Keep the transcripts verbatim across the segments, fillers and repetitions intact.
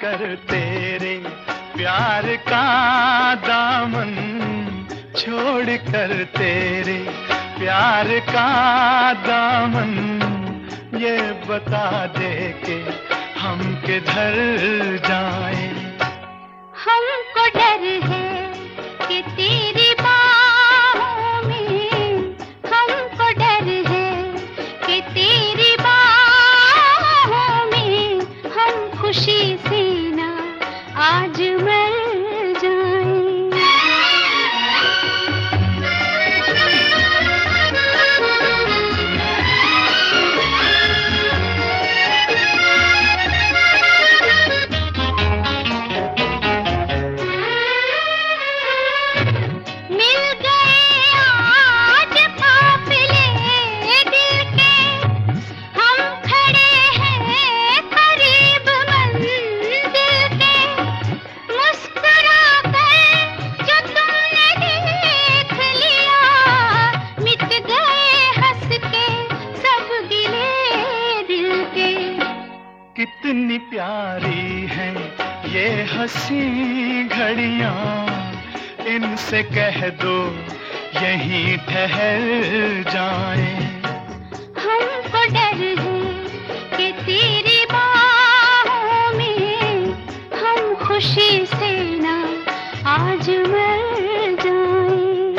कर तेरे प्यार का दामन, छोड़ कर तेरे प्यार का दामन, ये बता दे के हम किधर जाएं। हमको डर है कि तेरी बाहों में, हमको डर है कि तेरी बाहों में हम खुशी से ना आज मर जाएं। कितनी प्यारी है ये हंसी घड़ियां, इनसे कह दो यहीं ठहर जाएं। हमको डर है कि तेरी बाहों में हम खुशी से ना आज मर जाएं।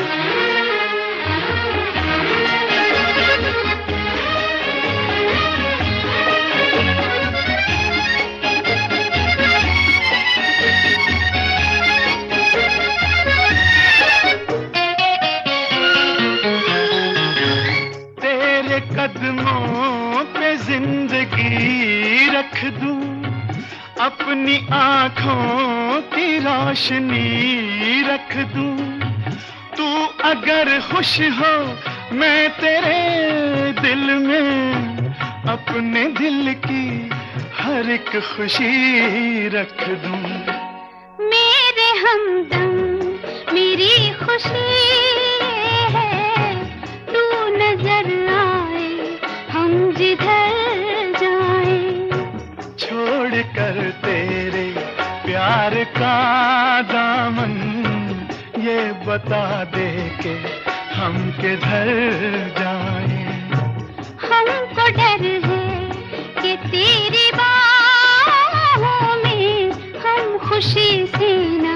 कदमों पे जिंदगी रख दूं, अपनी आँखों की रोशनी रख दूं। तू अगर खुश हो मैं तेरे दिल में अपने दिल की हर एक खुशी रख दूं। मेरे हमदम मेरी खुशी है, तू नजर आए हम जिधर जाएं। छोड़ कर तेरे प्यार का दामन, ये बता दे के हम किधर जाएं। हमको डर है कि तेरी बाहों में हम खुशी से ना